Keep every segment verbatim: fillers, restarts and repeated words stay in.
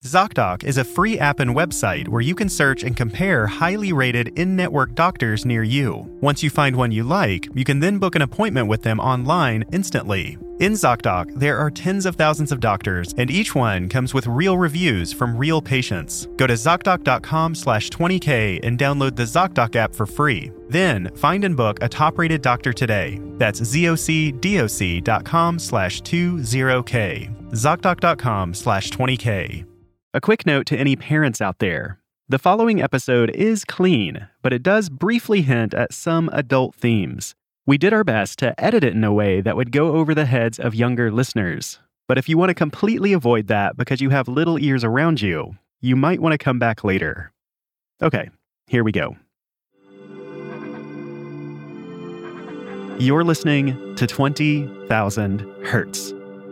ZocDoc is a free app and website where you can search and compare highly rated in-network doctors near you. Once you find one you like, you can then book an appointment with them online instantly. In ZocDoc, there are tens of thousands of doctors, and each one comes with real reviews from real patients. Go to ZocDoc.com slash 20K and download the ZocDoc app for free. Then, find and book a top-rated doctor today. That's ZocDoc.com slash 20K. ZocDoc.com slash 20K. A quick note to any parents out there. The following episode is clean, but it does briefly hint at some adult themes. We did our best to edit it in a way that would go over the heads of younger listeners. But if you want to completely avoid that because you have little ears around you, you might want to come back later. Okay, here we go. You're listening to twenty thousand Hertz.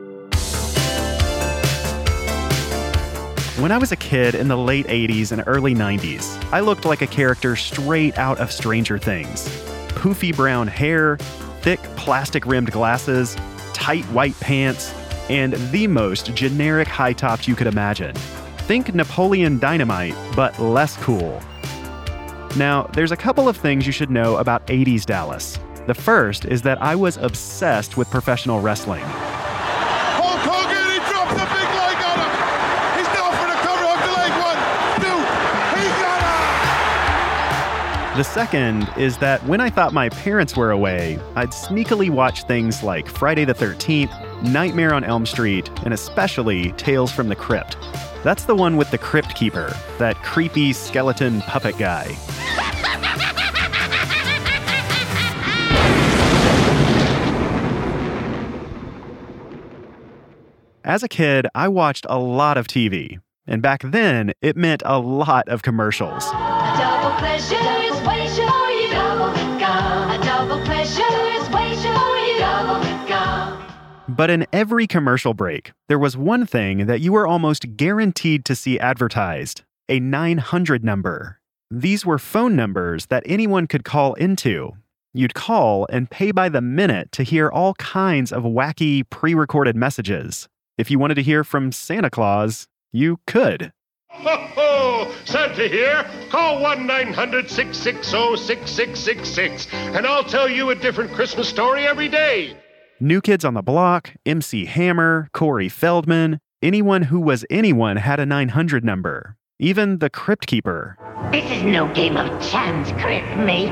When I was a kid in the late eighties and early nineties, I looked like a character straight out of Stranger Things. Poofy brown hair, thick plastic-rimmed glasses, tight white pants, and the most generic high tops you could imagine. Think Napoleon Dynamite, but less cool. Now, there's a couple of things you should know about eighties Dallas. The first is that I was obsessed with professional wrestling. Hulk Hogan, he dropped the big leg on him. He's down for the cover of the leg. One, two, he got him. The second is that when I thought my parents were away, I'd sneakily watch things like Friday the thirteenth, Nightmare on Elm Street, and especially Tales from the Crypt. That's the one with the Crypt Keeper, that creepy skeleton puppet guy. As a kid, I watched a lot of T V, and back then, it meant a lot of commercials. A double pleasure is way sure you double with gum. A double pleasure is way sure you double with gum. But in every commercial break, there was one thing that you were almost guaranteed to see advertised: a nine hundred number. These were phone numbers that anyone could call into. You'd call and pay by the minute to hear all kinds of wacky pre-recorded messages. If you wanted to hear from Santa Claus, you could. Ho, ho! Santa here. Call one nine hundred six six zero six six six six, and I'll tell you a different Christmas story every day. New Kids on the Block, M C Hammer, Corey Feldman, anyone who was anyone had a nine hundred number. Even the Crypt Keeper. This is no game of chance, Crypt mates.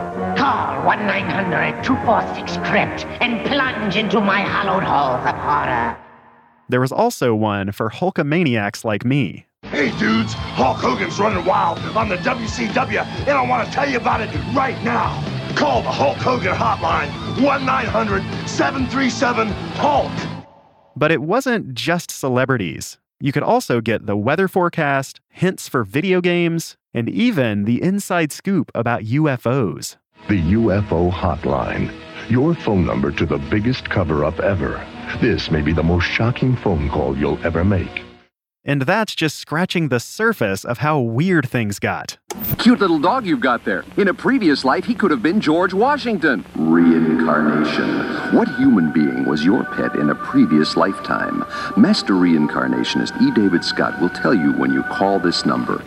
Call one nine hundred two four six Crypt and plunge into my hallowed halls of horror. There was also one for Hulkamaniacs like me. Hey dudes, Hulk Hogan's running wild on the W C W, and I want to tell you about it right now. Call the Hulk Hogan hotline, one nine hundred seven three seven Hulk. But it wasn't just celebrities. You could also get the weather forecast, hints for video games, and even the inside scoop about U F Os. The U F O Hotline. Your phone number to the biggest cover-up ever. This may be the most shocking phone call you'll ever make. And that's just scratching the surface of how weird things got. Cute little dog you've got there. In a previous life, he could have been George Washington. Reincarnation. What human being was your pet in a previous lifetime? Master reincarnationist E. David Scott will tell you when you call this number.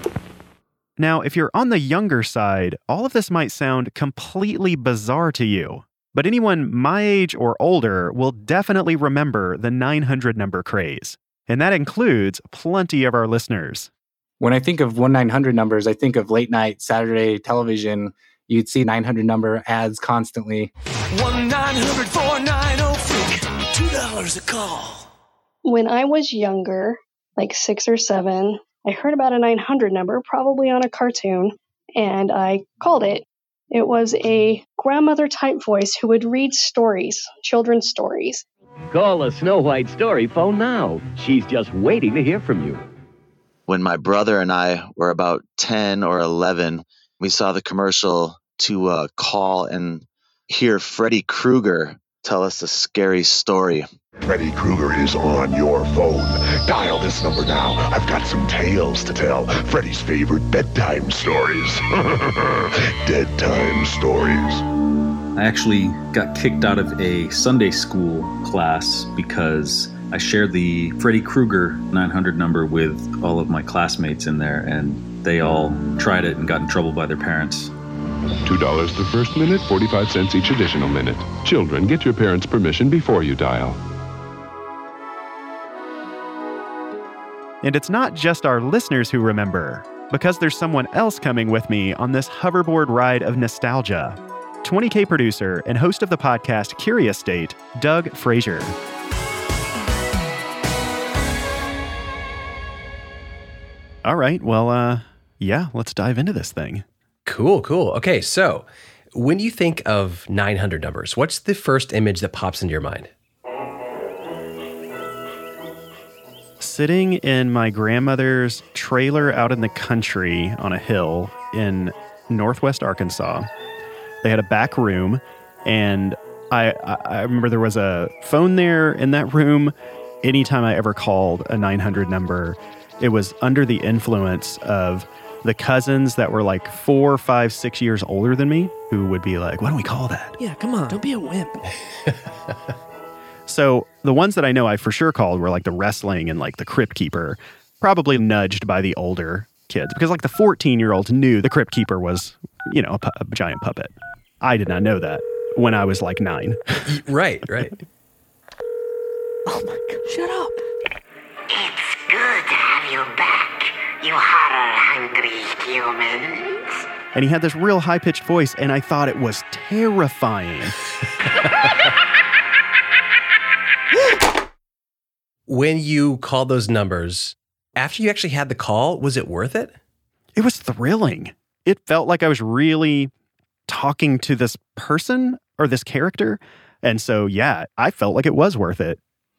Now, if you're on the younger side, all of this might sound completely bizarre to you. But anyone my age or older will definitely remember the nine hundred number craze. And that includes plenty of our listeners. When I think of one nine hundred numbers, I think of late night Saturday television. You'd see nine hundred number ads constantly. one nine hundred four nine zero freak. two dollars a call. When I was younger, like six or seven, I heard about a nine hundred number, probably on a cartoon, and I called it. It was a grandmother-type voice who would read stories, children's stories. Call the Snow White Story phone now. She's just waiting to hear from you. When my brother and I were about ten or eleven, we saw the commercial to uh, call and hear Freddy Krueger tell us a scary story. Freddy Krueger is on your phone. Dial this number now. I've got some tales to tell. Freddy's favorite bedtime stories. Dead time stories. I actually got kicked out of a Sunday school class because I shared the Freddy Krueger nine hundred number with all of my classmates in there, and they all tried it and got in trouble by their parents. two dollars the first minute, forty-five cents each additional minute. Children, get your parents' permission before you dial. And it's not just our listeners who remember, because there's someone else coming with me on this hoverboard ride of nostalgia. twenty K producer and host of the podcast Curious State, Doug Frazier. All right, well, uh, yeah, let's dive into this thing. Cool, cool. Okay, so when you think of nine hundred numbers, what's the first image that pops into your mind? Sitting in my grandmother's trailer out in the country on a hill in northwest Arkansas. They had a back room, and I, I remember there was a phone there in that room. Anytime I ever called a nine hundred number, it was under the influence of the cousins that were like four, five, six years older than me, who would be like, why don't we call that? Yeah, come on, don't be a wimp. So the ones that I know I for sure called were like the wrestling and like the Crypt Keeper, probably nudged by the older kids, because like the fourteen-year-olds knew the Crypt Keeper was, you know, a, pu- a giant puppet. I did not know that when I was like nine. Right, right. Oh my God, shut up. It's good to have you back, you horror-hungry humans. And he had this real high-pitched voice, and I thought it was terrifying. When you called those numbers, after you actually had the call, was it worth it? It was thrilling. It felt like I was really talking to this person or this character. And so, yeah, I felt like it was worth it.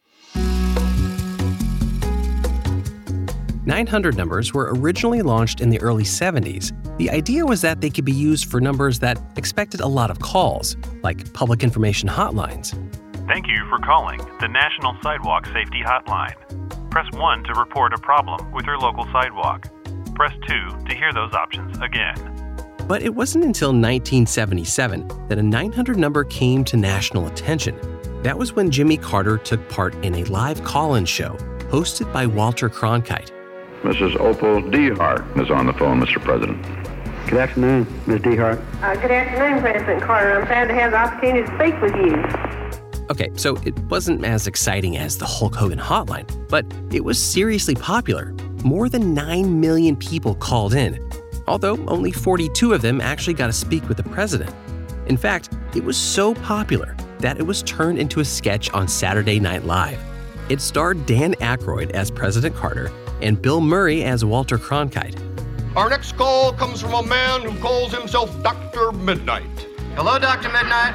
nine hundred numbers were originally launched in the early seventies. The idea was that they could be used for numbers that expected a lot of calls, like public information hotlines. Thank you for calling the National Sidewalk Safety Hotline. Press one to report a problem with your local sidewalk. Press two to hear those options again. But it wasn't until nineteen seventy-seven that a nine hundred number came to national attention. That was when Jimmy Carter took part in a live call-in show hosted by Walter Cronkite. Missus Opal DeHart is on the phone, Mister President. Good afternoon, Miz DeHart. Uh, good afternoon, President Carter. I'm glad to have the opportunity to speak with you. Okay, so it wasn't as exciting as the Hulk Hogan hotline, but it was seriously popular. More than nine million people called in, although only forty-two of them actually got to speak with the president. In fact, it was so popular that it was turned into a sketch on Saturday Night Live. It starred Dan Aykroyd as President Carter and Bill Murray as Walter Cronkite. Our next call comes from a man who calls himself Doctor Midnight. Hello, Doctor Midnight.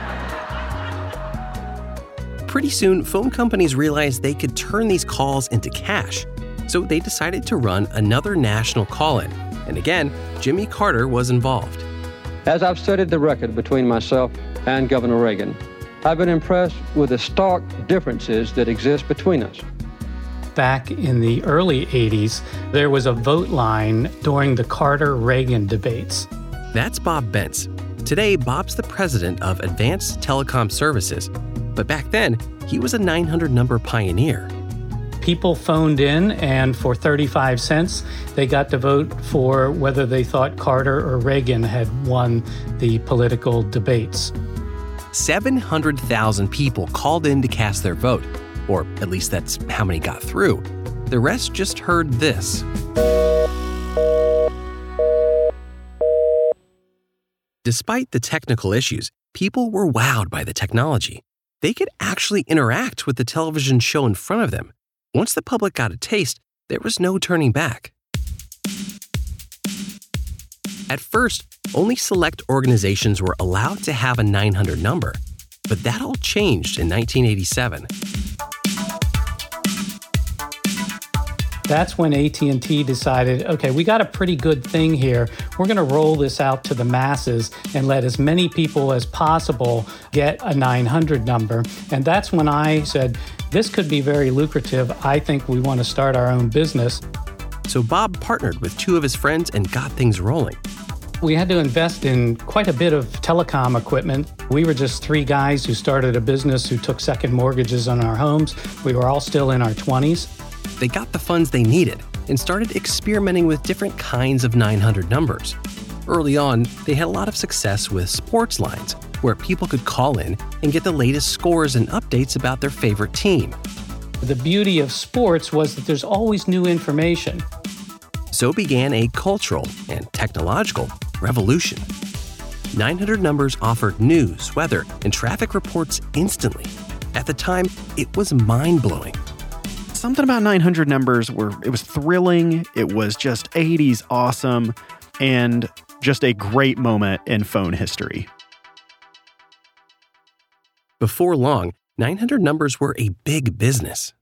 Pretty soon, phone companies realized they could turn these calls into cash. So they decided to run another national call-in. And again, Jimmy Carter was involved. As I've studied the record between myself and Governor Reagan, I've been impressed with the stark differences that exist between us. Back in the early eighties, there was a vote line during the Carter-Reagan debates. That's Bob Bentz. Today, Bob's the president of Advanced Telecom Services. But back then, he was a nine hundred number pioneer. People phoned in, and for thirty-five cents, they got to vote for whether they thought Carter or Reagan had won the political debates. seven hundred thousand people called in to cast their vote, or at least that's how many got through. The rest just heard this. Despite the technical issues, people were wowed by the technology. They could actually interact with the television show in front of them. Once the public got a taste, there was no turning back. At first, only select organizations were allowed to have a nine hundred number, but that all changed in nineteen eighty-seven. That's when A T and T decided, okay, we got a pretty good thing here. We're going to roll this out to the masses and let as many people as possible get a nine hundred number. And that's when I said, this could be very lucrative. I think we want to start our own business. So Bob partnered with two of his friends and got things rolling. We had to invest in quite a bit of telecom equipment. We were just three guys who started a business who took second mortgages on our homes. We were all still in our twenties. They got the funds they needed and started experimenting with different kinds of nine hundred numbers. Early on, they had a lot of success with sports lines, where people could call in and get the latest scores and updates about their favorite team. The beauty of sports was that there's always new information. So began a cultural and technological revolution. nine hundred numbers offered news, weather, and traffic reports instantly. At the time, it was mind-blowing. Something about nine hundred numbers were, it was thrilling, it was just eighties awesome, and just a great moment in phone history. Before long, nine hundred numbers were a big business.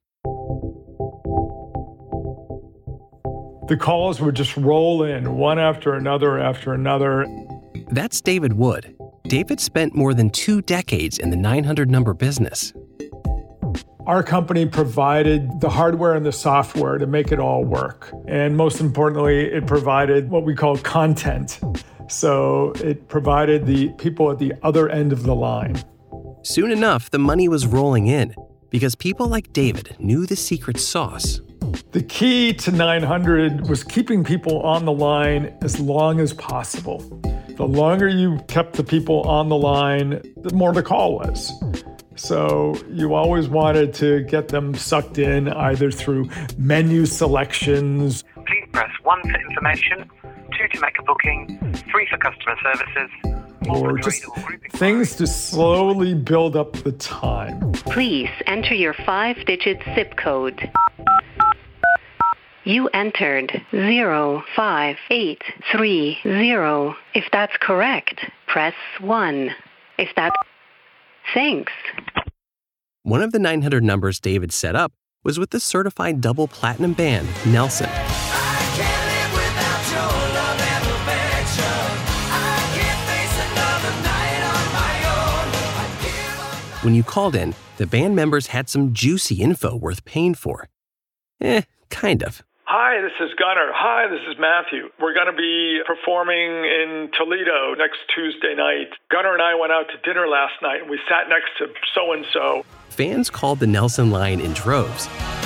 The calls would just roll in, one after another after another. That's David Wood. David spent more than two decades in the nine hundred number business. Our company provided the hardware and the software to make it all work. And most importantly, it provided what we call content. So it provided the people at the other end of the line. Soon enough, the money was rolling in because people like David knew the secret sauce. The key to nine hundred was keeping people on the line as long as possible. The longer you kept the people on the line, the more the call was. So you always wanted to get them sucked in either through menu selections. Please press one for information, two to make a booking, three for customer services, or just things to slowly build up the time. Please enter your five-digit zip code. You entered zero five eight three zero. If that's correct, press one. If that... Thanks. One of the nine hundred numbers David set up was with the certified double platinum band, Nelson. When you called in, the band members had some juicy info worth paying for. Eh, kind of. Hi, this is Gunnar. Hi, this is Matthew. We're going to be performing in Toledo next Tuesday night. Gunnar and I went out to dinner last night and we sat next to so-and-so. Fans called the Nelson line in droves.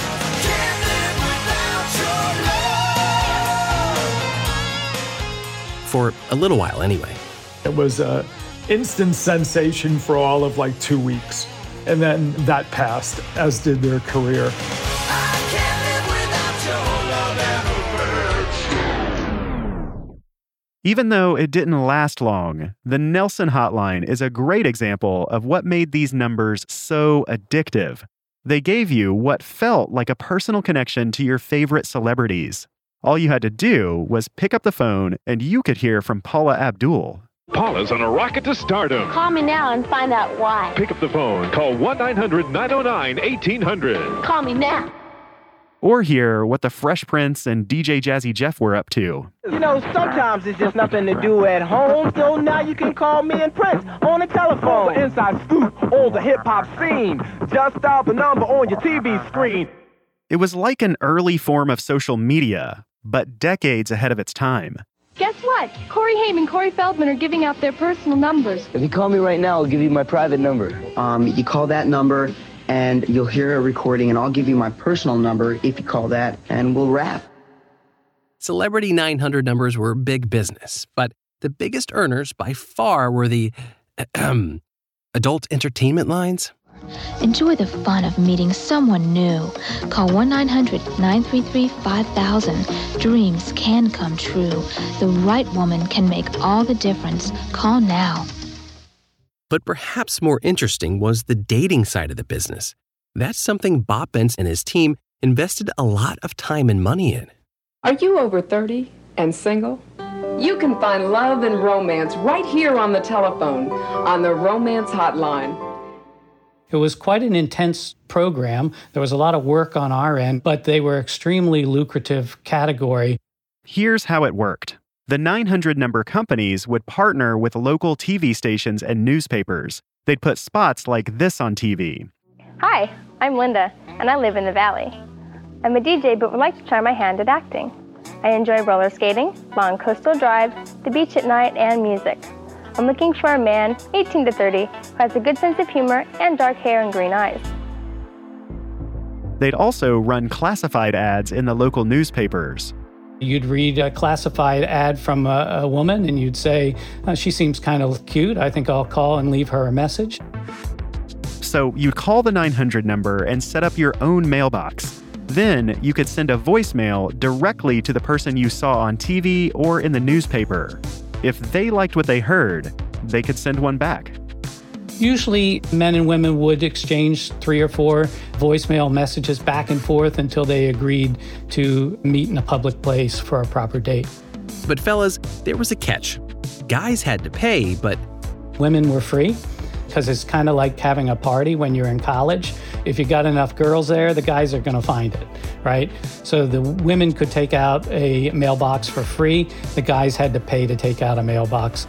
For a little while anyway. It was an instant sensation for all of like two weeks. And then that passed, as did their career. Even though it didn't last long, the Nelson Hotline is a great example of what made these numbers so addictive. They gave you what felt like a personal connection to your favorite celebrities. All you had to do was pick up the phone and you could hear from Paula Abdul. Paula's on a rocket to stardom. Call me now and find out why. Pick up the phone. Call one nine hundred nine oh nine eighteen hundred. Call me now. Or hear what the Fresh Prince and D J Jazzy Jeff were up to. You know, sometimes it's just nothing to do at home, so now you can call me and Prince on the telephone. The inside scoop on the hip-hop scene. Just dial the number on your T V screen. It was like an early form of social media, but decades ahead of its time. Guess what? Corey Haim and Corey Feldman are giving out their personal numbers. If you call me right now, I'll give you my private number. Um, you call that number, and you'll hear a recording, and I'll give you my personal number if you call that, and we'll rap. Celebrity nine hundred numbers were big business, but the biggest earners by far were the ahem, adult entertainment lines. Enjoy the fun of meeting someone new. Call one nine hundred nine three three five thousand. Dreams can come true. The right woman can make all the difference. Call now. But perhaps more interesting was the dating side of the business. That's something Bob Benz and his team invested a lot of time and money in. Are you over thirty and single? You can find love and romance right here on the telephone, on the Romance Hotline. It was quite an intense program. There was a lot of work on our end, but they were extremely lucrative category. Here's how it worked. The nine hundred number companies would partner with local T V stations and newspapers. They'd put spots like this on T V. Hi, I'm Linda, and I live in the Valley. I'm a D J, but would like to try my hand at acting. I enjoy roller skating, long coastal drives, the beach at night, and music. I'm looking for a man, eighteen to thirty, who has a good sense of humor and dark hair and green eyes. They'd also run classified ads in the local newspapers. You'd read a classified ad from a, a woman and you'd say, uh, she seems kind of cute. I think I'll call and leave her a message. So you'd call the nine hundred number and set up your own mailbox. Then you could send a voicemail directly to the person you saw on T V or in the newspaper. If they liked what they heard, they could send one back. Usually, men and women would exchange three or four voicemail messages back and forth until they agreed to meet in a public place for a proper date. But fellas, there was a catch. Guys had to pay, but women were free, because it's kind of like having a party when you're in college. If you got enough girls there, the guys are going to find it, right? So the women could take out a mailbox for free. The guys had to pay to take out a mailbox.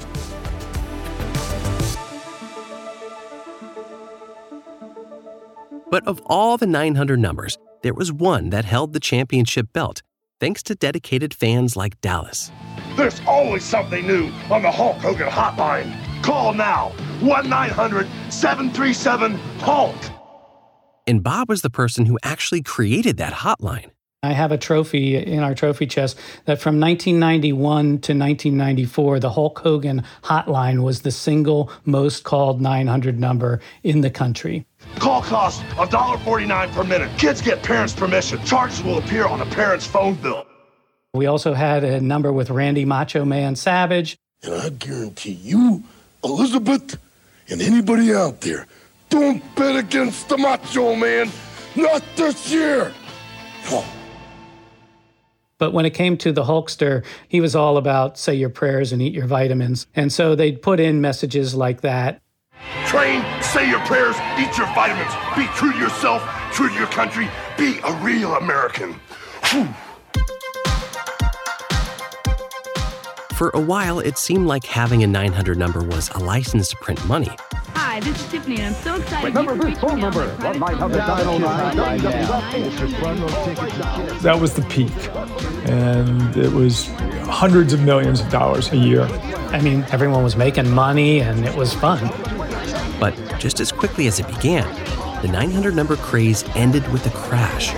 But of all the nine hundred numbers, there was one that held the championship belt, thanks to dedicated fans like Dallas. There's always something new on the Hulk Hogan hotline. Call now, one nine hundred seven three seven HULK. And Bob was the person who actually created that hotline. I have a trophy in our trophy chest that from nineteen ninety-one to nineteen ninety-four, the Hulk Hogan hotline was the single most called nine hundred number in the country. Call costs one dollar forty-nine per minute. Kids get parents' permission. Charges will appear on a parent's phone bill. We also had a number with Randy Macho Man Savage. And I guarantee you, Elizabeth, and anybody out there, don't bet against the Macho Man. Not this year. No. But when it came to the Hulkster, he was all about say your prayers and eat your vitamins. And so they'd put in messages like that. Train, say your prayers, eat your vitamins. Be true to yourself, true to your country. Be a real American. Whew. For a while, it seemed like having a nine hundred number was a license to print money. Hi, this is Tiffany, and I'm so excited. Remember this phone number, one nine hundred nine oh nine. That was the peak, and it was hundreds of millions of dollars a year. I mean, everyone was making money, and it was fun. But just as quickly as it began, the nine hundred number craze ended with a crash.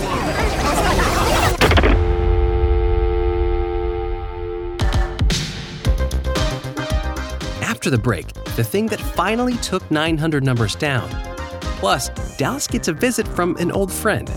After the break, the thing that finally took nine hundred numbers down. Plus, Dallas gets a visit from an old friend.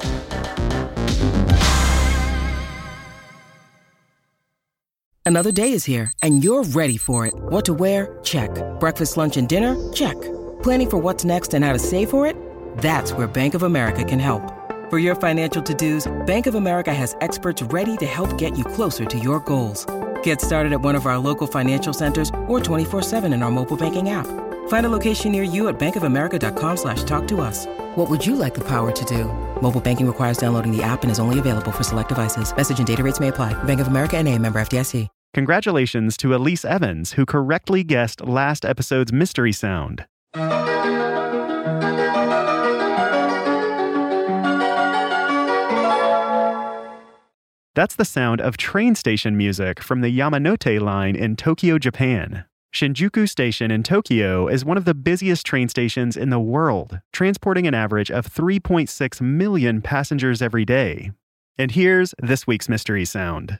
Another day is here, and you're ready for it. What to wear? Check. Breakfast, lunch, and dinner? Check. Planning for what's next and how to save for it? That's where Bank of America can help. For your financial to-dos, Bank of America has experts ready to help get you closer to your goals. Get started at one of our local financial centers or twenty-four seven in our mobile banking app. Find a location near you at bankofamerica.com slash talk to us. What would you like the power to do? Mobile banking requires downloading the app and is only available for select devices. Message and data rates may apply. Bank of America N A, member F D I C. Congratulations to Elise Evans, who correctly guessed last episode's mystery sound. That's the sound of train station music from the Yamanote line in Tokyo, Japan. Shinjuku Station in Tokyo is one of the busiest train stations in the world, transporting an average of three point six million passengers every day. And here's this week's mystery sound.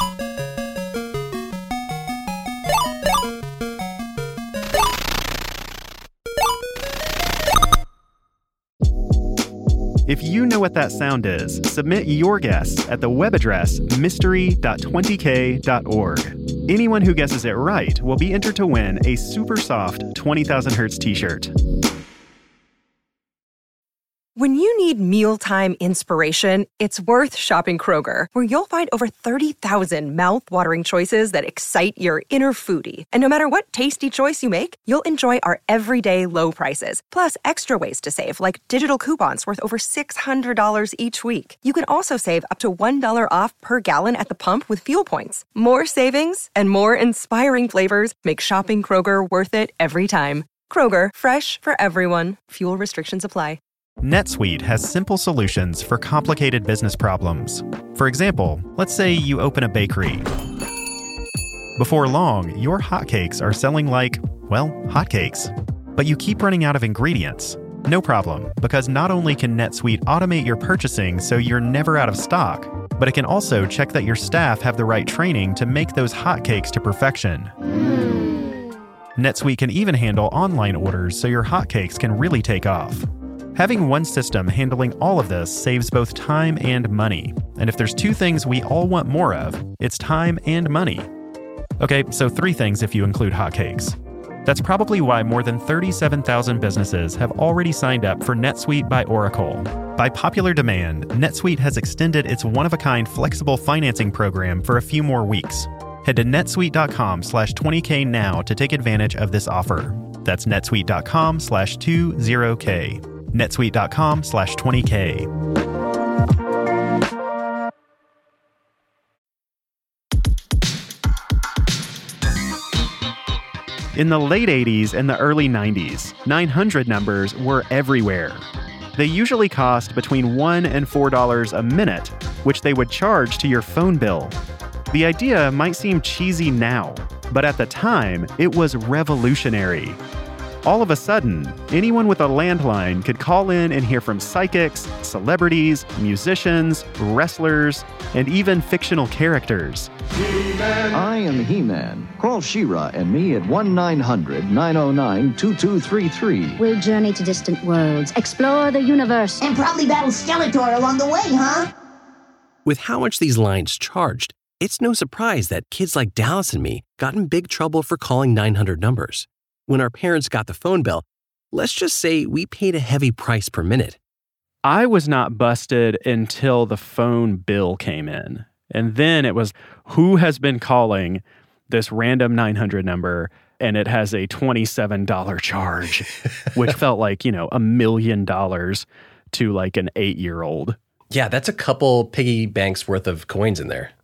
If you know what that sound is, submit your guess at the web address mystery dot twenty k dot org. Anyone who guesses it right will be entered to win a super soft twenty thousand hertz t-shirt. When you need mealtime inspiration, it's worth shopping Kroger, where you'll find over thirty thousand mouth-watering choices that excite your inner foodie. And no matter what tasty choice you make, you'll enjoy our everyday low prices, plus extra ways to save, like digital coupons worth over six hundred dollars each week. You can also save up to one dollar off per gallon at the pump with fuel points. More savings and more inspiring flavors make shopping Kroger worth it every time. Kroger, fresh for everyone. Fuel restrictions apply. NetSuite has simple solutions for complicated business problems. For example, let's say you open a bakery. Before long, your hotcakes are selling like, well, hotcakes. But you keep running out of ingredients. No problem, because not only can NetSuite automate your purchasing so you're never out of stock, but it can also check that your staff have the right training to make those hotcakes to perfection. Mm. NetSuite can even handle online orders so your hotcakes can really take off. Having one system handling all of this saves both time and money. And if there's two things we all want more of, it's time and money. Okay, so three things if you include hotcakes. That's probably why more than thirty-seven thousand businesses have already signed up for NetSuite by Oracle. By popular demand, NetSuite has extended its one-of-a-kind flexible financing program for a few more weeks. Head to netsuite.com slash 20K now to take advantage of this offer. That's netsuite.com slash 20K. netsuite.com slash 20K. In the late eighties and the early nineties, nine hundred numbers were everywhere. They usually cost between one and four dollars a minute, which they would charge to your phone bill. The idea might seem cheesy now, but at the time, it was revolutionary. All of a sudden, anyone with a landline could call in and hear from psychics, celebrities, musicians, wrestlers, and even fictional characters. He-Man. I am He-Man. Call She-Ra and me at one nine hundred nine oh nine two two three three. We'll journey to distant worlds, explore the universe, and probably battle Skeletor along the way, huh? With how much these lines charged, it's no surprise that kids like Dallas and me got in big trouble for calling nine hundred numbers. When our parents got the phone bill, let's just say we paid a heavy price per minute. I was not busted until the phone bill came in. And then it was, who has been calling this random nine hundred number, and it has a twenty-seven dollars charge, which felt like, you know, a million dollars to like an eight-year-old. Yeah, that's a couple piggy banks worth of coins in there.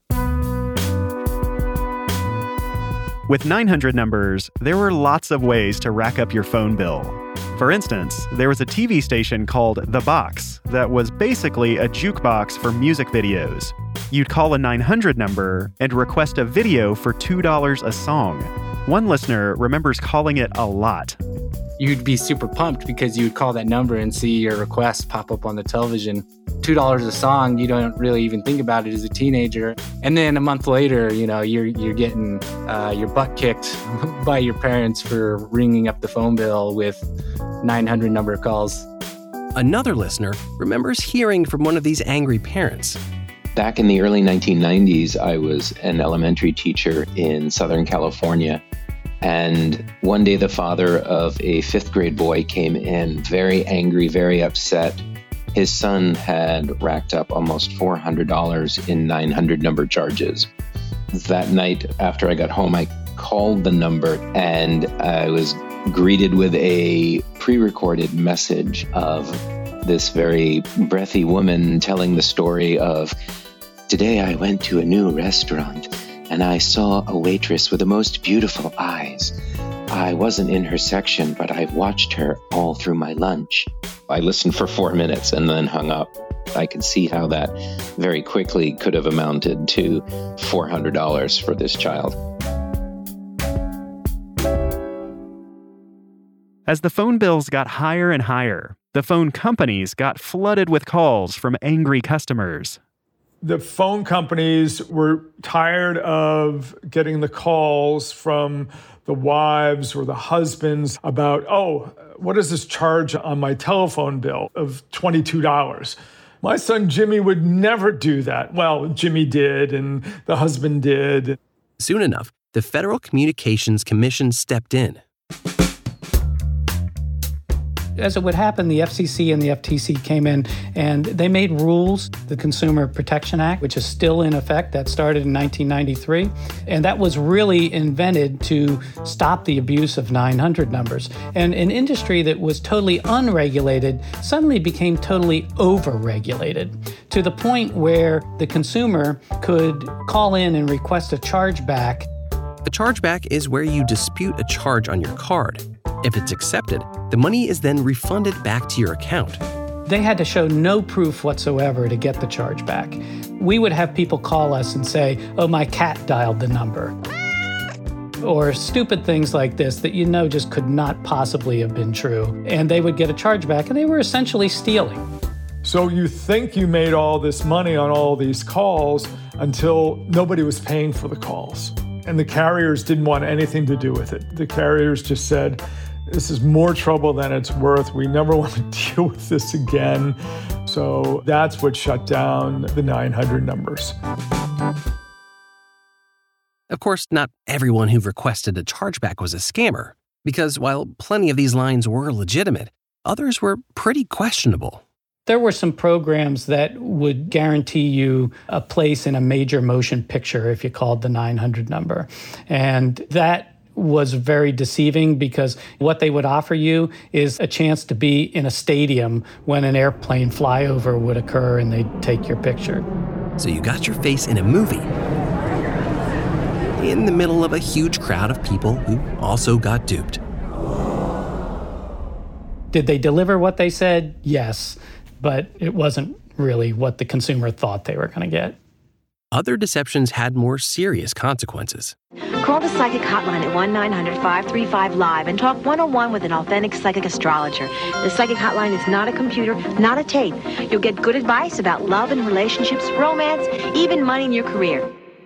With nine hundred numbers, there were lots of ways to rack up your phone bill. For instance, there was a T V station called The Box that was basically a jukebox for music videos. You'd call a nine hundred number and request a video for two dollars a song. One listener remembers calling it a lot. You'd be super pumped because you would call that number and see your request pop up on the television. two dollars a song, you don't really even think about it as a teenager. And then a month later, you know, you're you're getting uh, your butt kicked by your parents for ringing up the phone bill with nine hundred number calls. Another listener remembers hearing from one of these angry parents. Back in the early nineteen nineties, I was an elementary teacher in Southern California. And one day the father of a fifth grade boy came in very angry, very upset. His son had racked up almost four hundred dollars in nine hundred number charges. That night after I got home, I called the number and I was greeted with a pre-recorded message of this very breathy woman telling the story of, today I went to a new restaurant and I saw a waitress with the most beautiful eyes. I wasn't in her section, but I watched her all through my lunch. I listened for four minutes and then hung up. I could see how that very quickly could have amounted to four hundred dollars for this child. As the phone bills got higher and higher, the phone companies got flooded with calls from angry customers. The phone companies were tired of getting the calls from the wives or the husbands about, oh, what is this charge on my telephone bill of twenty-two dollars? My son Jimmy would never do that. Well, Jimmy did, and the husband did. Soon enough, the Federal Communications Commission stepped in. As it would happen, the F C C and the F T C came in and they made rules, the Consumer Protection Act, which is still in effect, that started in nineteen ninety-three. And that was really invented to stop the abuse of nine hundred numbers. And an industry that was totally unregulated suddenly became totally over-regulated to the point where the consumer could call in and request a chargeback. A chargeback is where you dispute a charge on your card. If it's accepted, the money is then refunded back to your account. They had to show no proof whatsoever to get the charge back. We would have people call us and say, oh, my cat dialed the number. Or stupid things like this that you know just could not possibly have been true. And they would get a charge back, and they were essentially stealing. So you think you made all this money on all these calls until nobody was paying for the calls. And the carriers didn't want anything to do with it. The carriers just said, this is more trouble than it's worth. We never want to deal with this again. So that's what shut down the nine hundred numbers. Of course, not everyone who requested a chargeback was a scammer, because while plenty of these lines were legitimate, others were pretty questionable. There were some programs that would guarantee you a place in a major motion picture if you called the nine hundred number. And that was very deceiving because what they would offer you is a chance to be in a stadium when an airplane flyover would occur and they'd take your picture. So you got your face in a movie, in the middle of a huge crowd of people who also got duped. Did they deliver what they said? Yes, but it wasn't really what the consumer thought they were going to get. Other deceptions had more serious consequences. Call the psychic hotline at one nine hundred five three five live and talk one-on-one with an authentic psychic astrologer. The psychic hotline is not a computer, not a tape. You'll get good advice about love and relationships, romance, even money in your career.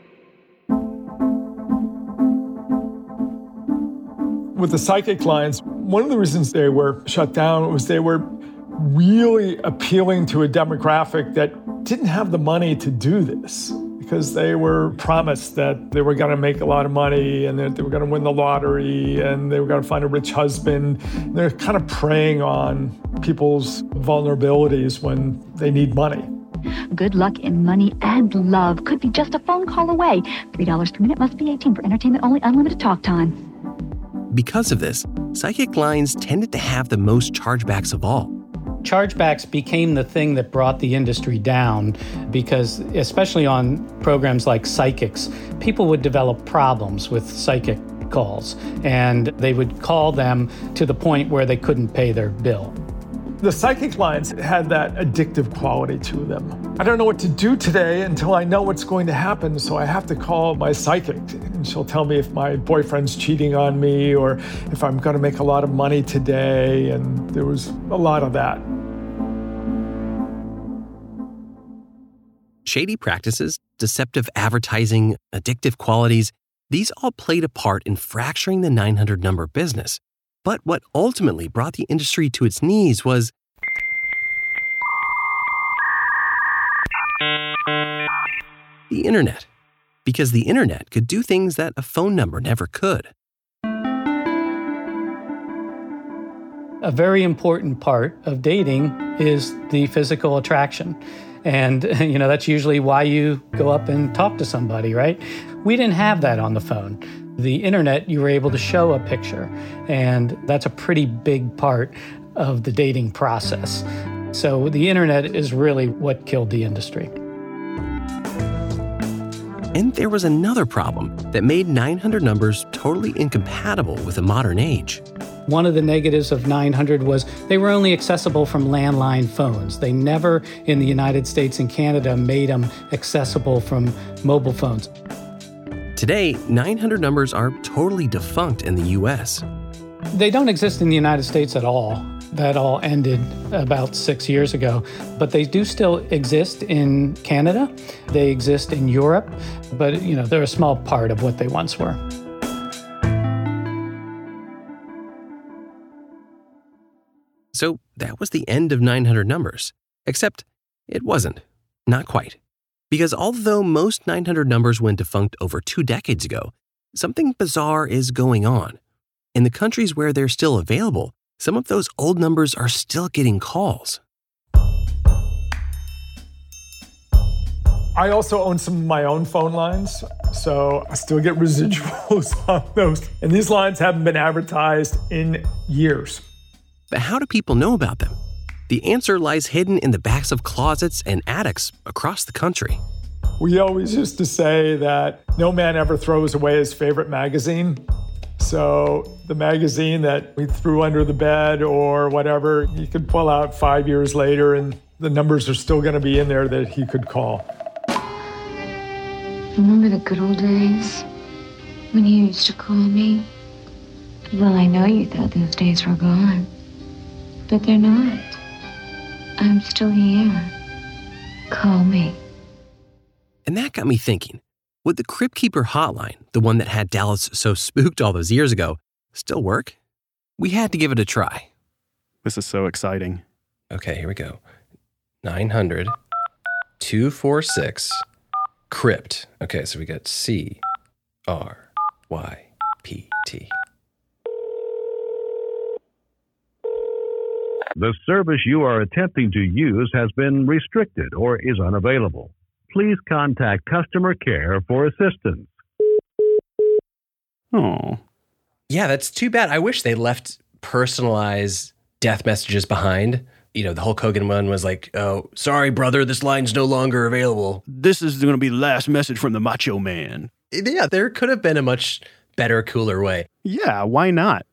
With the psychic lines, one of the reasons they were shut down was they were really appealing to a demographic that didn't have the money to do this, because they were promised that they were going to make a lot of money and that they were going to win the lottery and they were going to find a rich husband. They're kind of preying on people's vulnerabilities when they need money. Good luck in money and love could be just a phone call away. three dollars per minute, must be eighteen for entertainment only, unlimited talk time. Because of this, psychic lines tended to have the most chargebacks of all. Chargebacks became the thing that brought the industry down because, especially on programs like Psychics, people would develop problems with psychic calls, and they would call them to the point where they couldn't pay their bill. The psychic lines had that addictive quality to them. I don't know what to do today until I know what's going to happen, so I have to call my psychic, and she'll tell me if my boyfriend's cheating on me or if I'm going to make a lot of money today, and there was a lot of that. Shady practices, deceptive advertising, addictive qualities, these all played a part in fracturing the nine hundred number business. But what ultimately brought the industry to its knees was the internet. Because the internet could do things that a phone number never could. A very important part of dating is the physical attraction. And, you know, that's usually why you go up and talk to somebody, right? We didn't have that on the phone. The internet, you were able to show a picture, and that's a pretty big part of the dating process. So the internet is really what killed the industry. And there was another problem that made nine hundred numbers totally incompatible with the modern age. One of the negatives of nine hundred was they were only accessible from landline phones. They never, in the United States and Canada, made them accessible from mobile phones. Today, nine hundred numbers are totally defunct in the U S. They don't exist in the United States at all. That all ended about six years ago. But they do still exist in Canada. They exist in Europe. But, you know, they're a small part of what they once were. So that was the end of nine hundred numbers. Except it wasn't. Not quite. Because although most nine hundred numbers went defunct over two decades ago, something bizarre is going on. In the countries where they're still available, some of those old numbers are still getting calls. I also own some of my own phone lines, so I still get residuals on those. And these lines haven't been advertised in years. But how do people know about them? The answer lies hidden in the backs of closets and attics across the country. We always used to say that no man ever throws away his favorite magazine. So the magazine that we threw under the bed or whatever, you could pull out five years later and the numbers are still going to be in there that he could call. Remember the good old days when you used to call me? Well, I know you thought those days were gone, but they're not. I'm still here. Call me. And that got me thinking, would the Crypt Keeper hotline, the one that had Dallas so spooked all those years ago, still work? We had to give it a try. This is so exciting. Okay, here we go. nine hundred, two four six, Crypt. Okay, so we got C R Y P T. The service you are attempting to use has been restricted or is unavailable. Please contact customer care for assistance. Oh. Yeah, that's too bad. I wish they left personalized death messages behind. You know, the Hulk Hogan one was like, oh, sorry, brother, this line's no longer available. This is going to be the last message from the Macho Man. Yeah, there could have been a much better, cooler way. Yeah, why not?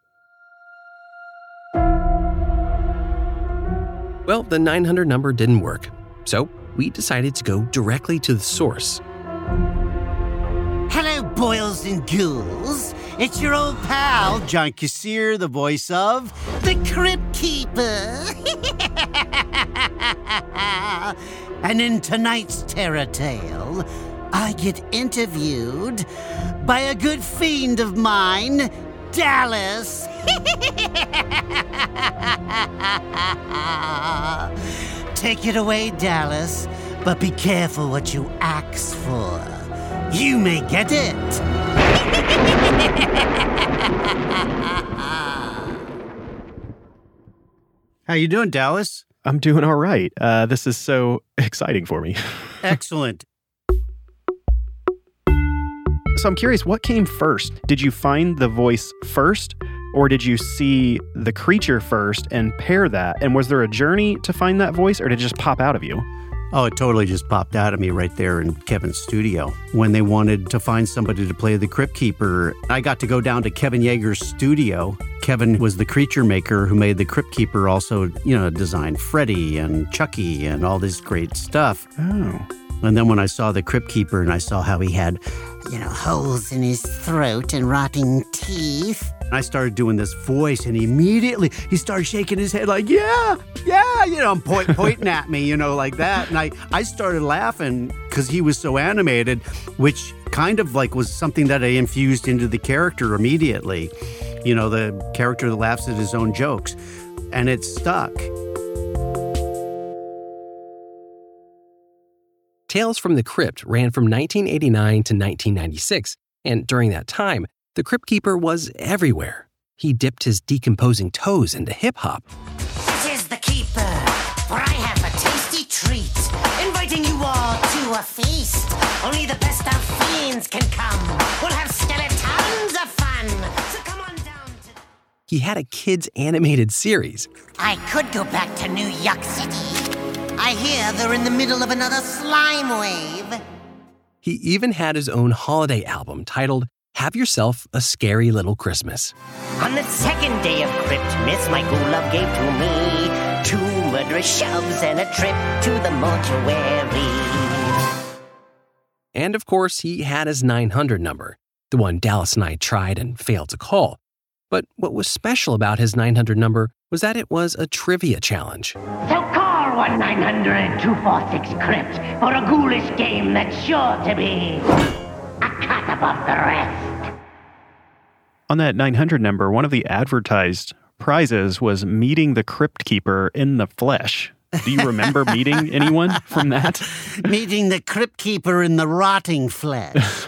Well, the nine hundred number didn't work, so we decided to go directly to the source. Hello, boils and ghouls. It's your old pal, John Kassir, the voice of the Crypt Keeper. And in tonight's terror tale, I get interviewed by a good fiend of mine, Dallas. Take it away, Dallas, but be careful what you ask for. You may get it. How you doing, Dallas? I'm doing all right. Uh, this is so exciting for me. Excellent. So I'm curious, what came first? Did you find the voice first, or did you see the creature first and pair that? And was there a journey to find that voice, or did it just pop out of you? Oh, it totally just popped out of me right there in Kevin's studio. When they wanted to find somebody to play the Crypt Keeper, I got to go down to Kevin Yeager's studio. Kevin was the creature maker who made the Crypt Keeper, also, you know, designed Freddy and Chucky and all this great stuff. Oh. And then when I saw the Crypt Keeper and I saw how he had, you know, holes in his throat and rotting teeth, I started doing this voice, and immediately he started shaking his head like, yeah, yeah, you know, point, pointing at me, you know, like that. And I, I started laughing because he was so animated, which kind of like was something that I infused into the character immediately. You know, the character that laughs at his own jokes. And it stuck. Tales from the Crypt ran from nineteen eighty-nine to nineteen ninety-six, and during that time, the Crypt Keeper was everywhere. He dipped his decomposing toes into hip-hop. This is the Keeper, for I have a tasty treat, inviting you all to a feast. Only the best of fiends can come. We'll have skeletons of fun. So come on down to... He had a kids' animated series. I could go back to New York City. I hear they're in the middle of another slime wave. He even had his own holiday album titled Have Yourself a Scary Little Christmas. On the second day of Cryptmas, my ghoul love gave to me two murderous shoves and a trip to the mortuary. And of course, he had his nine hundred number, the one Dallas and I tried and failed to call. But what was special about his nine hundred number was that it was a trivia challenge. So call one nine hundred two four six Crypt for a ghoulish game that's sure to be a cut above the rest. On that nine hundred number, one of the advertised prizes was meeting the Crypt Keeper in the flesh. Do you remember meeting anyone from that? Meeting the Crypt Keeper in the rotting flesh.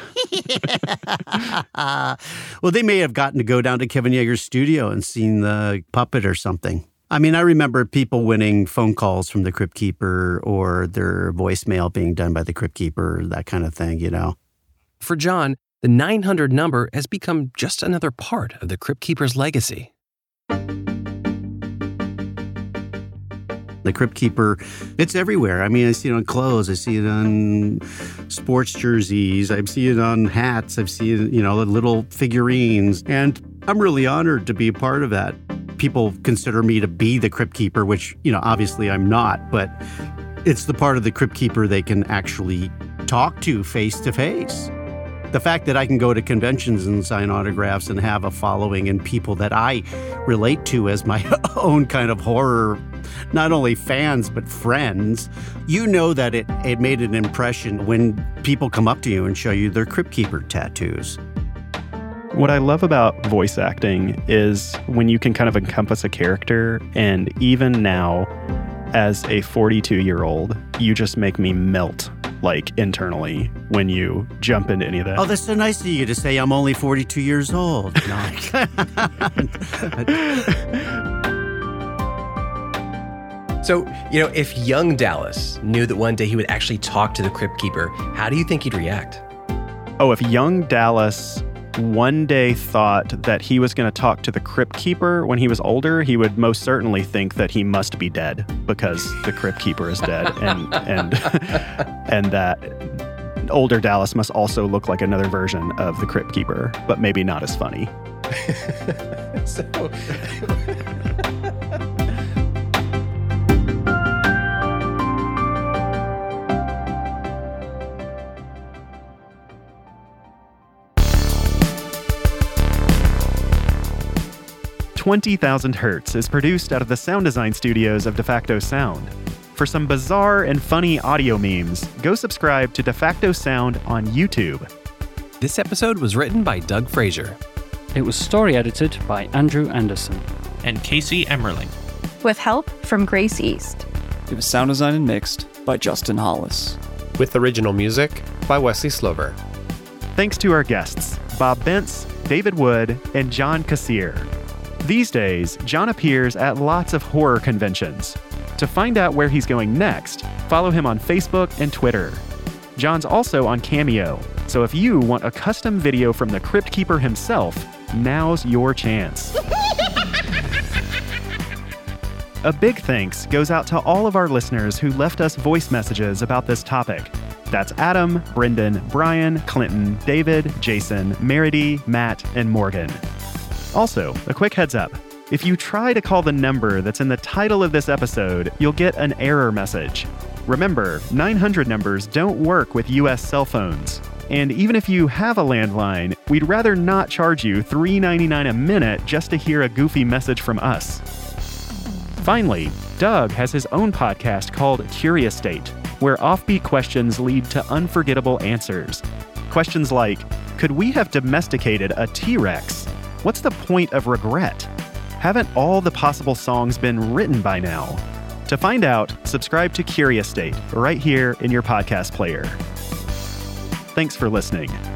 Well, they may have gotten to go down to Kevin Yeager's studio and seen the puppet or something. I mean, I remember people winning phone calls from the Crypt Keeper or their voicemail being done by the Crypt Keeper, that kind of thing, you know. For John, the nine hundred number has become just another part of the Crypt Keeper's legacy. The The Crypt Keeper, it's everywhere. I mean, I see it on clothes. I see it on sports jerseys. I see it on hats. I've seen it, you know, little figurines. And I'm really honored to be a part of that. People consider me to be the Crypt Keeper, which, you know, obviously I'm not, but it's the part of the Crypt Keeper they can actually talk to face to face. The fact that I can go to conventions and sign autographs and have a following and people that I relate to as my own kind of horror, not only fans, but friends, you know that it, it made an impression when people come up to you and show you their Crypt Keeper tattoos. What I love about voice acting is when you can kind of encompass a character, and even now, as a forty-two-year-old, you just make me melt, like, internally when you jump into any of that. Oh, that's so nice of you to say I'm only forty-two years old. No. So, you know, if young Dallas knew that one day he would actually talk to the Crypt Keeper, how do you think he'd react? Oh, if young Dallas one day thought that he was going to talk to the Crypt Keeper when he was older, he would most certainly think that he must be dead because the Crypt Keeper is dead, and and and that older Dallas must also look like another version of the Crypt Keeper, but maybe not as funny. so... twenty thousand Hertz is produced out of the sound design studios of DeFacto Sound. For some bizarre and funny audio memes, go subscribe to DeFacto Sound on YouTube. This episode was written by Doug Frazier. It was story edited by Andrew Anderson and Casey Emmerling, with help from Grace East. It was sound designed and mixed by Justin Hollis, with original music by Wesley Slover. Thanks to our guests, Bob Bentz, David Wood, and John Kassir. These days, John appears at lots of horror conventions. To find out where he's going next, follow him on Facebook and Twitter. John's also on Cameo, so if you want a custom video from the Crypt Keeper himself, now's your chance. A big thanks goes out to all of our listeners who left us voice messages about this topic. That's Adam, Brendan, Brian, Clinton, David, Jason, Meredy, Matt, and Morgan. Also, a quick heads up. If you try to call the number that's in the title of this episode, you'll get an error message. Remember, nine hundred numbers don't work with U S cell phones. And even if you have a landline, we'd rather not charge you three dollars and ninety-nine cents a minute just to hear a goofy message from us. Finally, Doug has his own podcast called Curious State, where offbeat questions lead to unforgettable answers. Questions like, could we have domesticated a T-Rex? What's the point of regret? Haven't all the possible songs been written by now? To find out, subscribe to Curious State right here in your podcast player. Thanks for listening.